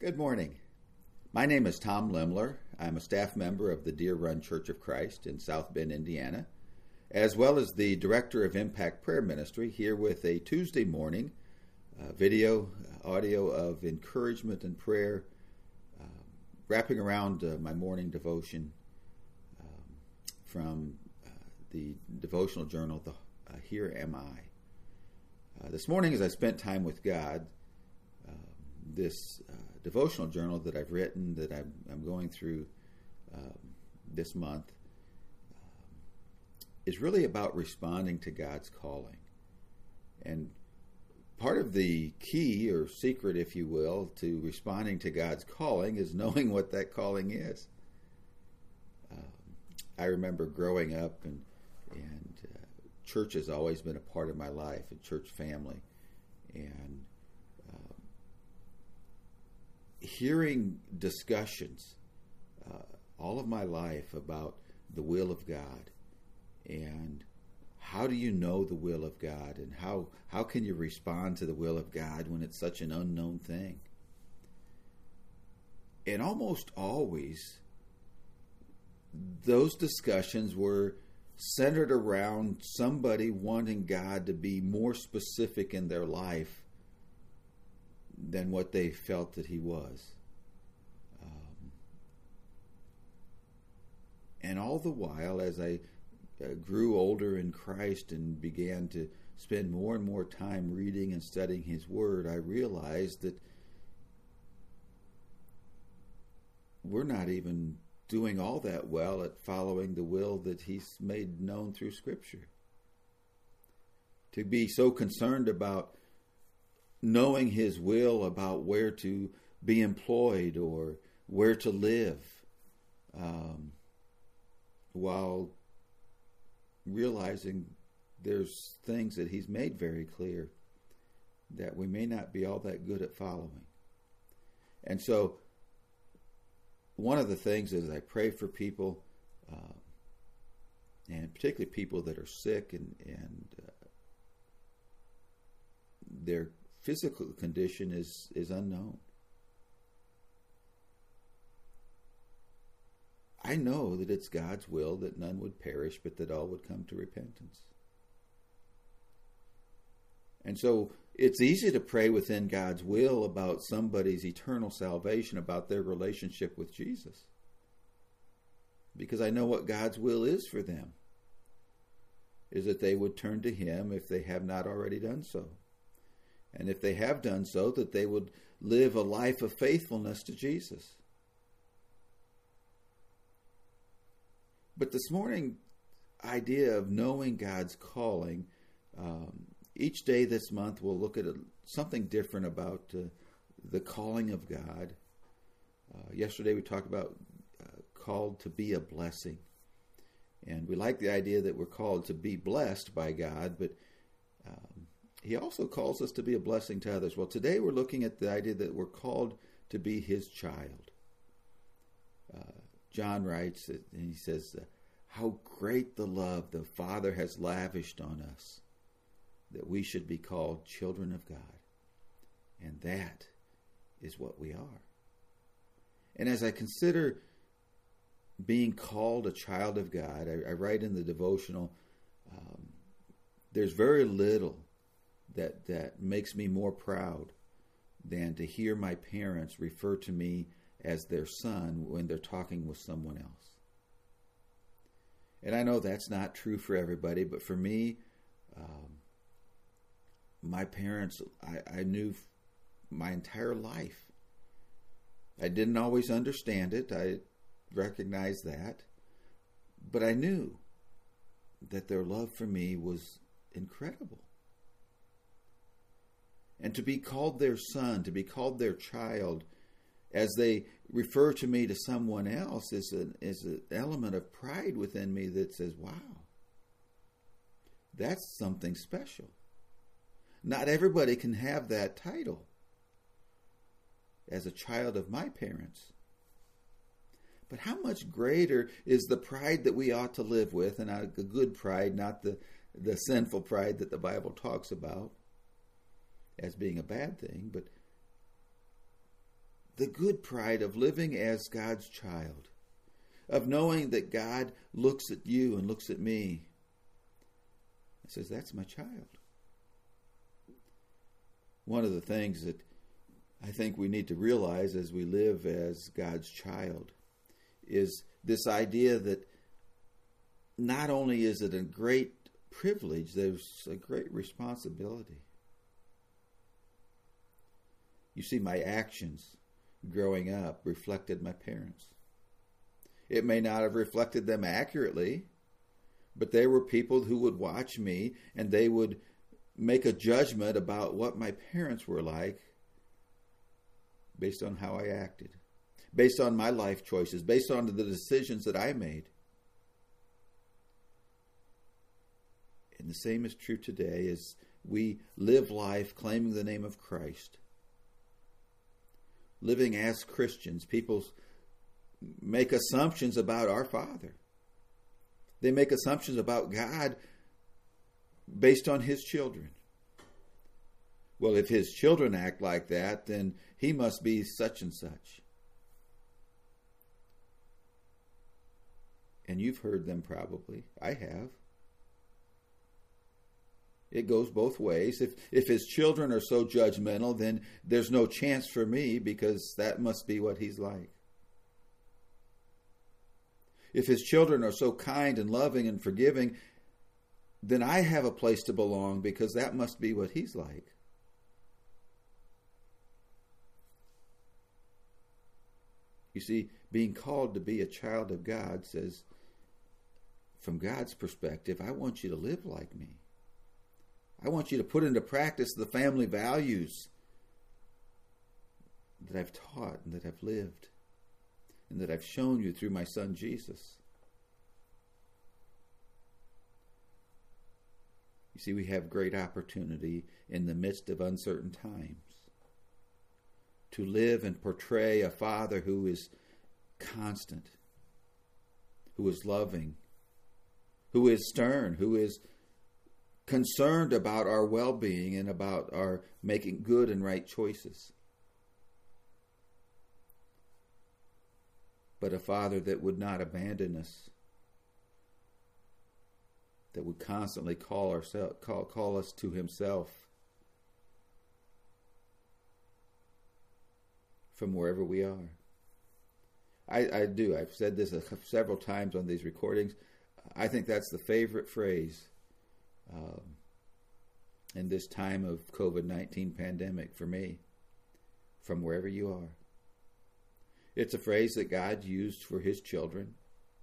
Good morning. My name is Tom Limler. I'm a staff member of the Deer Run Church of Christ in South Bend, Indiana, as well as the Director of Impact Prayer Ministry, here with a Tuesday morning audio of encouragement and prayer, wrapping around my morning devotion from the devotional journal, Here Am I. This morning, as I spent time with God, this devotional journal that I've written, that I'm going through this month, is really about responding to God's calling. And part of the key or secret, if you will, to responding to God's calling is knowing what that calling is. I remember growing up, and church has always been a part of my life, a church family, and hearing discussions all of my life about the will of God, and how do you know the will of God, and how can you respond to the will of God when it's such an unknown thing? And almost always those discussions were centered around somebody wanting God to be more specific in their life than what they felt that he was. And all the while, as I grew older in Christ and began to spend more and more time reading and studying his word, I realized that we're not even doing all that well at following the will that he's made known through Scripture. To be so concerned about knowing his will about where to be employed or where to live, while realizing there's things that he's made very clear that we may not be all that good at following. And so one of the things is I pray for people, and particularly people that are sick and their physical condition is unknown. I know that it's God's will that none would perish, but that all would come to repentance. And so it's easy to pray within God's will about somebody's eternal salvation, about their relationship with Jesus, because I know what God's will is for them, is that they would turn to him if they have not already done so. And if they have done so, that they would live a life of faithfulness to Jesus. But this morning, idea of knowing God's calling, each day this month we'll look at something different about the calling of God. Yesterday we talked about called to be a blessing. And we like the idea that we're called to be blessed by God, but he also calls us to be a blessing to others. Well, today we're looking at the idea that we're called to be his child. John writes, and he says, how great the love the Father has lavished on us, that we should be called children of God. And that is what we are. And as I consider being called a child of God, I write in the devotional, there's very little that makes me more proud than to hear my parents refer to me as their son when they're talking with someone else. And I know that's not true for everybody, but for me, my parents, I knew my entire life. I didn't always understand it. I recognized that. But I knew that their love for me was incredible. And to be called their son, to be called their child, as they refer to me to someone else, is an element of pride within me that says, wow, that's something special. Not everybody can have that title as a child of my parents. But how much greater is the pride that we ought to live with, and a good pride, not the sinful pride that the Bible talks about as being a bad thing, but the good pride of living as God's child, of knowing that God looks at you and looks at me and says, that's my child. One of the things that I think we need to realize as we live as God's child is this idea that not only is it a great privilege, there's a great responsibility. You see, my actions growing up reflected my parents. It may not have reflected them accurately, but there were people who would watch me and they would make a judgment about what my parents were like based on how I acted, based on my life choices, based on the decisions that I made. And the same is true today as we live life claiming the name of Christ. Living as Christians, people make assumptions about our Father. They make assumptions about God based on His children. Well, if His children act like that, then He must be such and such. And you've heard them probably. I have. It goes both ways. If His children are so judgmental, then there's no chance for me because that must be what He's like. If His children are so kind and loving and forgiving, then I have a place to belong because that must be what He's like. You see, being called to be a child of God says, from God's perspective, I want you to live like me. I want you to put into practice the family values that I've taught and that I've lived and that I've shown you through my son Jesus. You see, we have great opportunity in the midst of uncertain times to live and portray a Father who is constant, who is loving, who is stern, who is concerned about our well-being and about our making good and right choices. But a Father that would not abandon us, that would constantly call us to Himself from wherever we are. I do. I've said this several times on these recordings. I think that's the favorite phrase in this time of COVID-19 pandemic for me. From wherever you are. It's a phrase that God used for His children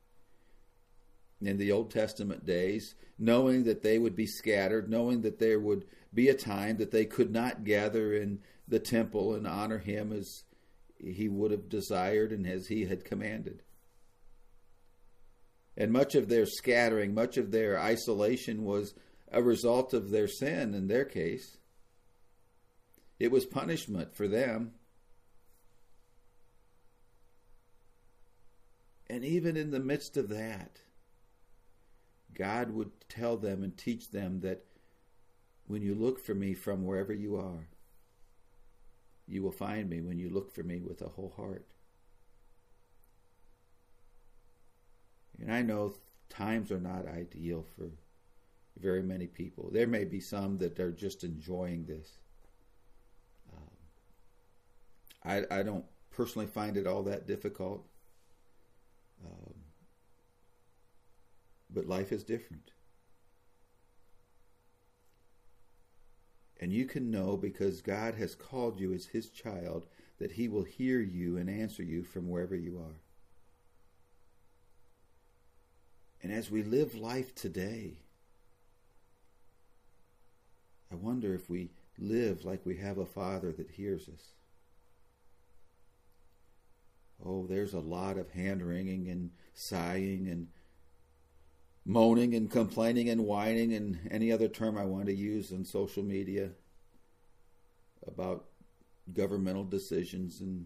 in the Old Testament days, knowing that they would be scattered, knowing that there would be a time that they could not gather in the temple and honor Him as He would have desired and as He had commanded. And much of their scattering, much of their isolation was a result of their sin in their case. It was punishment for them. And even in the midst of that, God would tell them and teach them that when you look for me from wherever you are, you will find me when you look for me with a whole heart. And I know times are not ideal for very many people. There may be some that are just enjoying this. I don't personally find it all that difficult. But life is different. And you can know because God has called you as His child that He will hear you and answer you from wherever you are. And as we live life today, I wonder if we live like we have a Father that hears us. Oh, there's a lot of hand-wringing and sighing and moaning and complaining and whining and any other term I want to use on social media about governmental decisions and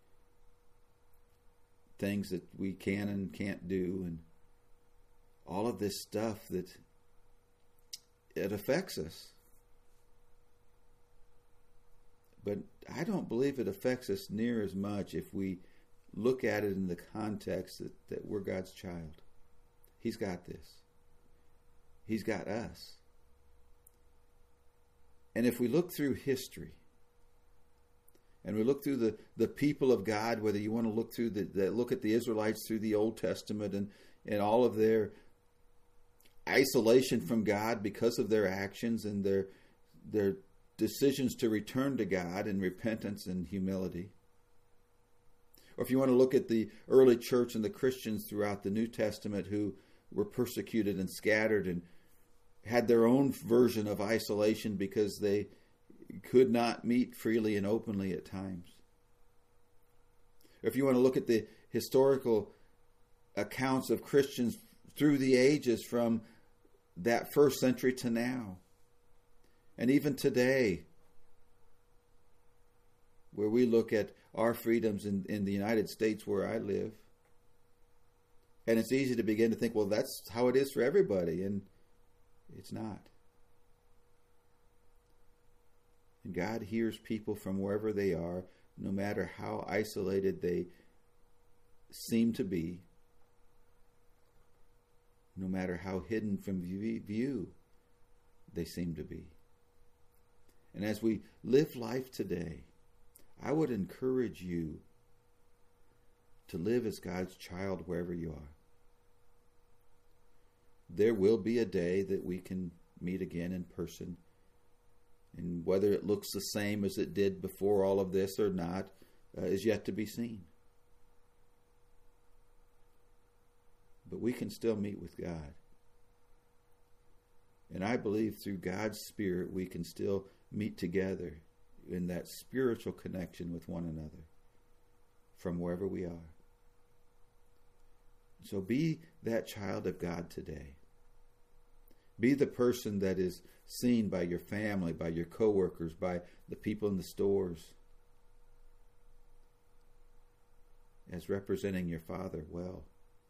things that we can and can't do and all of this stuff that it affects us. But I don't believe it affects us near as much if we look at it in the context that we're God's child. He's got this. He's got us. And if we look through history, and we look through the people of God, whether you want to look through look at the Israelites through the Old Testament and all of their isolation from God because of their actions and their decisions to return to God in repentance and humility. Or if you want to look at the early church and the Christians throughout the New Testament who were persecuted and scattered and had their own version of isolation because they could not meet freely and openly at times. Or if you want to look at the historical accounts of Christians through the ages from that first century to now, and even today, where we look at our freedoms in the United States where I live, and it's easy to begin to think, well, that's how it is for everybody, and it's not. And God hears people from wherever they are, no matter how isolated they seem to be, no matter how hidden from view they seem to be. And as we live life today, I would encourage you to live as God's child wherever you are. There will be a day that we can meet again in person. And whether it looks the same as it did before all of this or not is yet to be seen. But we can still meet with God. And I believe through God's Spirit we can still meet together in that spiritual connection with one another from wherever we are. So be that child of God today. Be the person that is seen by your family, by your coworkers, by the people in the stores as representing your Father well.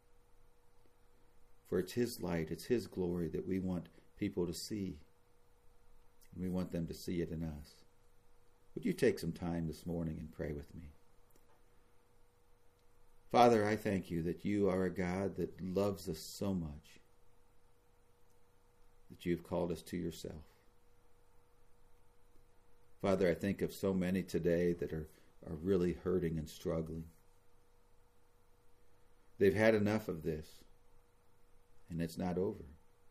For it's His light, it's His glory that we want people to see. And we want them to see it in us. Would you take some time this morning and pray with me? Father, I thank you that you are a God that loves us so much, that you've called us to yourself. Father, I think of so many today that are really hurting and struggling. They've had enough of this, and it's not over.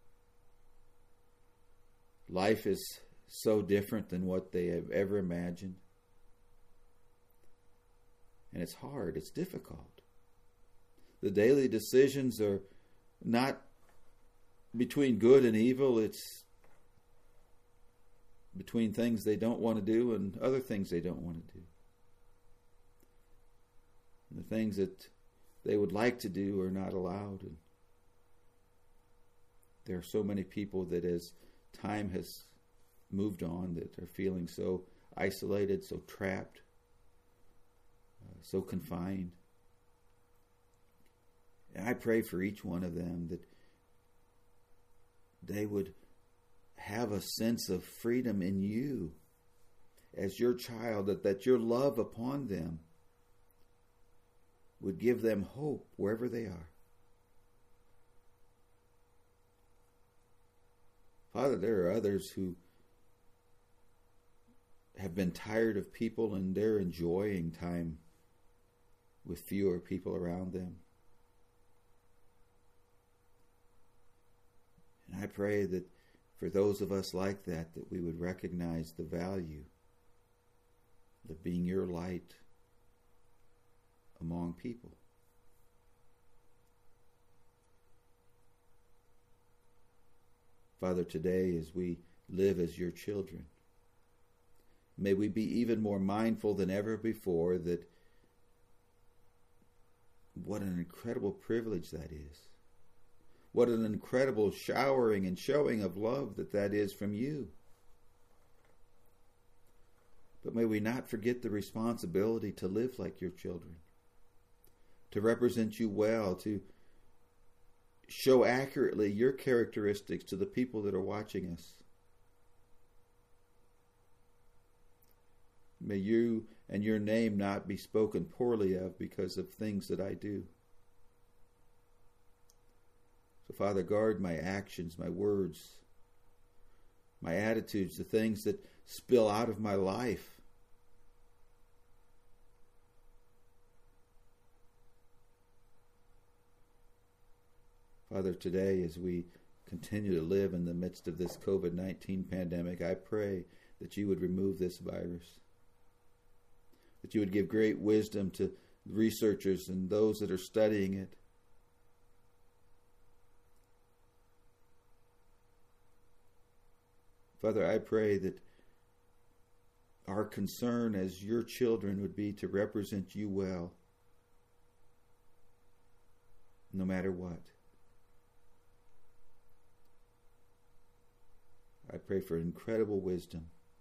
Life is so different than what they have ever imagined. And it's hard, it's difficult. The daily decisions are not between good and evil, it's between things they don't want to do and other things they don't want to do. And the things that they would like to do are not allowed. And there are so many people that as time has moved on that are feeling so isolated, so trapped, so confined. And I pray for each one of them that they would have a sense of freedom in you as your child, that your love upon them would give them hope wherever they are. Father, there are others who have been tired of people and they're enjoying time with fewer people around them. And I pray that for those of us like that we would recognize the value of being your light among people. Father, today as we live as your children, may we be even more mindful than ever before that what an incredible privilege that is. What an incredible showering and showing of love that is from you. But may we not forget the responsibility to live like your children, to represent you well, to show accurately your characteristics to the people that are watching us. May you and your name not be spoken poorly of because of things that I do. So, Father, guard my actions, my words, my attitudes, the things that spill out of my life. Father, today as we continue to live in the midst of this COVID-19 pandemic, I pray that you would remove this virus, that you would give great wisdom to researchers and those that are studying it. Father, I pray that our concern as your children would be to represent you well, no matter what. I pray for incredible wisdom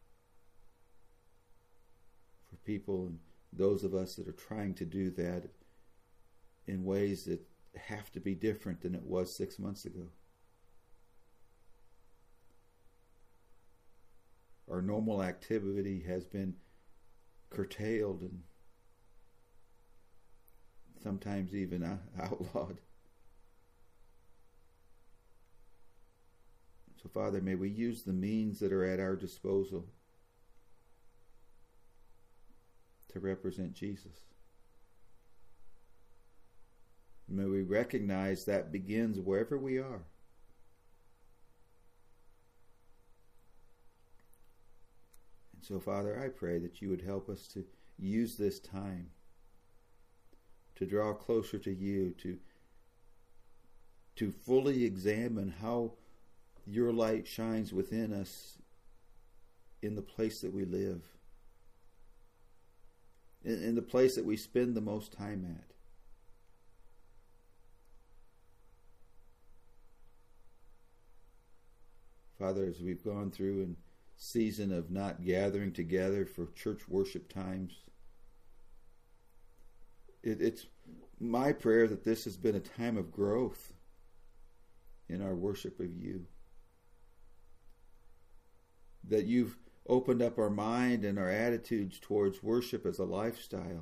for people and those of us that are trying to do that in ways that have to be different than it was 6 months ago. Our normal activity has been curtailed and sometimes even outlawed. So, Father, may we use the means that are at our disposal to represent Jesus. May we recognize that begins wherever we are. And so, Father, I pray that you would help us to use this time to draw closer to you, to fully examine how your light shines within us in the place that we live, in the place that we spend the most time at. Father, as we've gone through a season of not gathering together for church worship times, it's my prayer that this has been a time of growth in our worship of you. That you've opened up our mind and our attitudes towards worship as a lifestyle.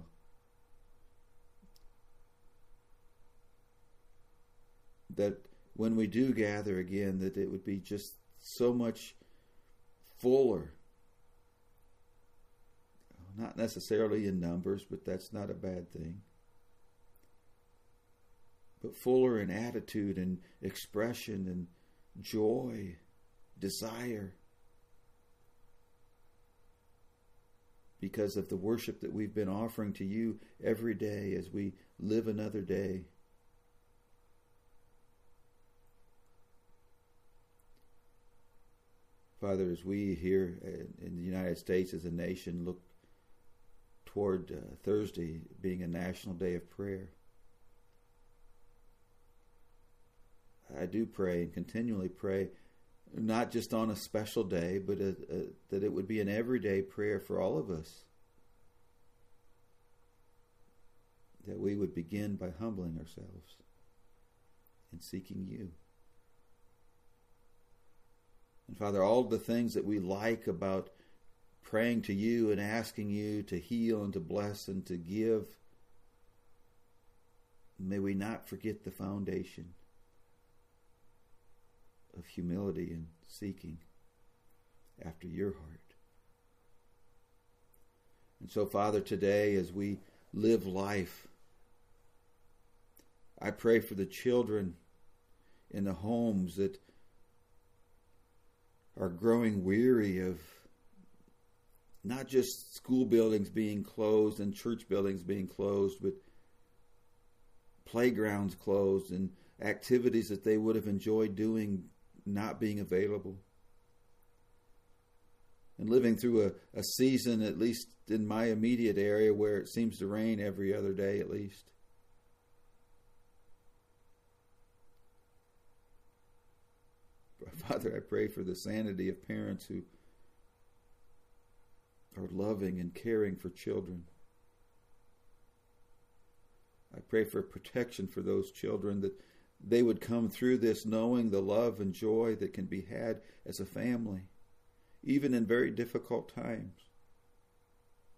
That when we do gather again, that it would be just so much fuller. Not necessarily in numbers, but that's not a bad thing. But fuller in attitude and expression and joy, desire. Because of the worship that we've been offering to you every day as we live another day. Father, as we here in the United States as a nation look toward Thursday being a national day of prayer, I do pray and continually pray, not just on a special day, but that it would be an everyday prayer for all of us. That we would begin by humbling ourselves and seeking you. And Father, all the things that we like about praying to you and asking you to heal and to bless and to give, may we not forget the foundation of humility and seeking after your heart. And so, Father, today as we live life, I pray for the children in the homes that are growing weary of not just school buildings being closed and church buildings being closed, but playgrounds closed and activities that they would have enjoyed doing not being available. And living through a season, at least in my immediate area, where it seems to rain every other day at least. Father, I pray for the sanity of parents who are loving and caring for children. I pray for protection for those children, that they would come through this knowing the love and joy that can be had as a family, even in very difficult times.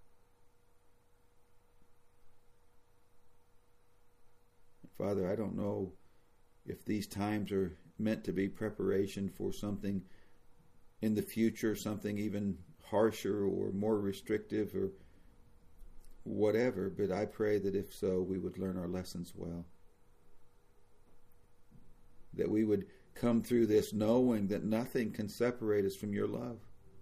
Father, I don't know if these times are meant to be preparation for something in the future, something even harsher or more restrictive or whatever, but I pray that if so, we would learn our lessons well. That we would come through this knowing that nothing can separate us from your love.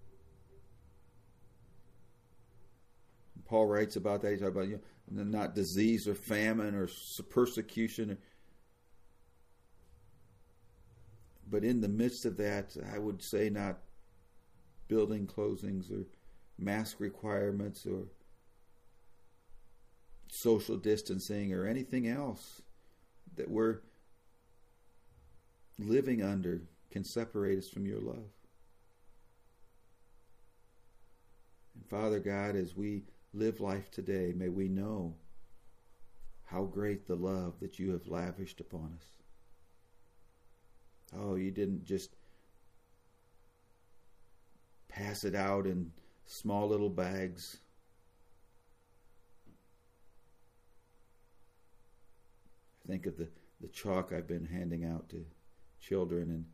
Paul writes about that. He talks about not disease or famine or persecution. But in the midst of that, I would say not building closings or mask requirements or social distancing or anything else that we're living under can separate us from your love. And Father God, as we live life today, may we know how great the love that you have lavished upon us. Oh, you didn't just pass it out in small little bags. I think of the chalk I've been handing out to children,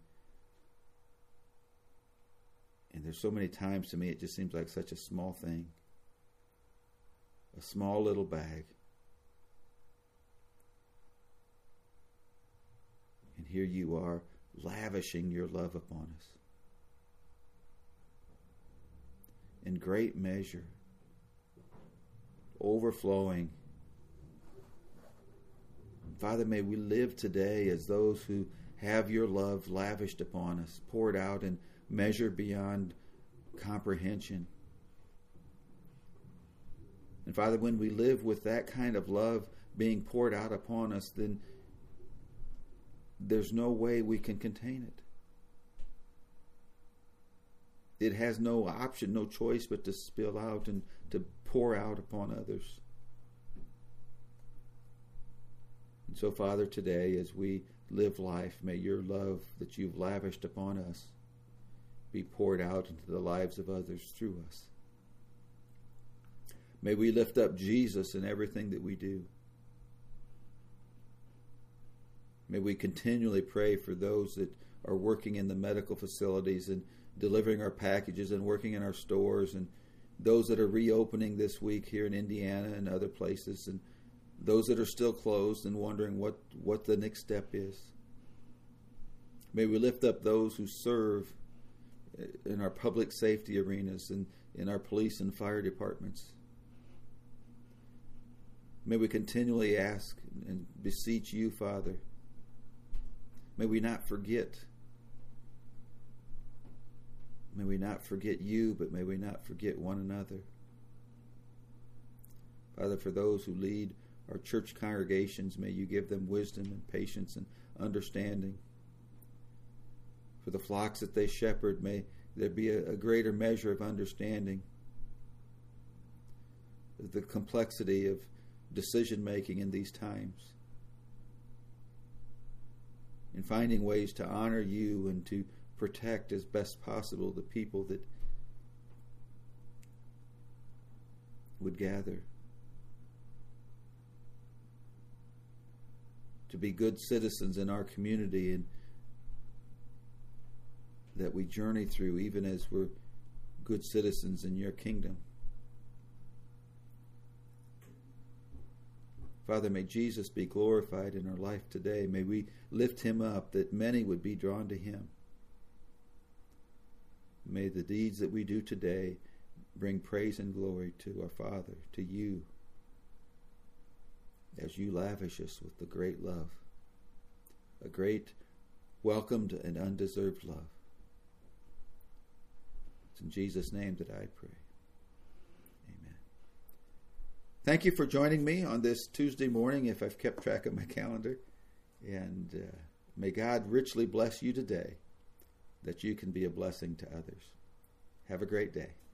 and there's so many times to me it just seems like such a small thing. A small little bag. And here you are, lavishing your love upon us. In great measure, overflowing. Father, may we live today as those who have your love lavished upon us, poured out in measure beyond comprehension. And Father, when we live with that kind of love being poured out upon us, then there's no way we can contain it. It has no option, no choice but to spill out and to pour out upon others. And so, Father, today as we live life, may your love that you've lavished upon us be poured out into the lives of others through us. May we lift up Jesus in everything that we do. May we continually pray for those that are working in the medical facilities and delivering our packages and working in our stores, and those that are reopening this week here in Indiana and other places, and those that are still closed and wondering what the next step is. May we lift up those who serve in our public safety arenas and in our police and fire departments. May we continually ask and beseech you, Father. May we not forget. May we not forget you, but may we not forget one another. Father, for those who lead our church congregations, may you give them wisdom and patience and understanding. For the flocks that they shepherd, may there be a greater measure of understanding of the complexity of decision making in these times, in finding ways to honor you and to protect as best possible the people that would gather, to be good citizens in our community and that we journey through, even as we're good citizens in your kingdom. Father, may Jesus be glorified in our life today. May we lift him up that many would be drawn to him. May the deeds that we do today bring praise and glory to our Father, to you, as you lavish us with the great love, a great, welcomed, and undeserved love. It's in Jesus' name that I pray. Amen. Thank you for joining me on this Tuesday morning, if I've kept track of my calendar. And may God richly bless you today, that you can be a blessing to others. Have a great day.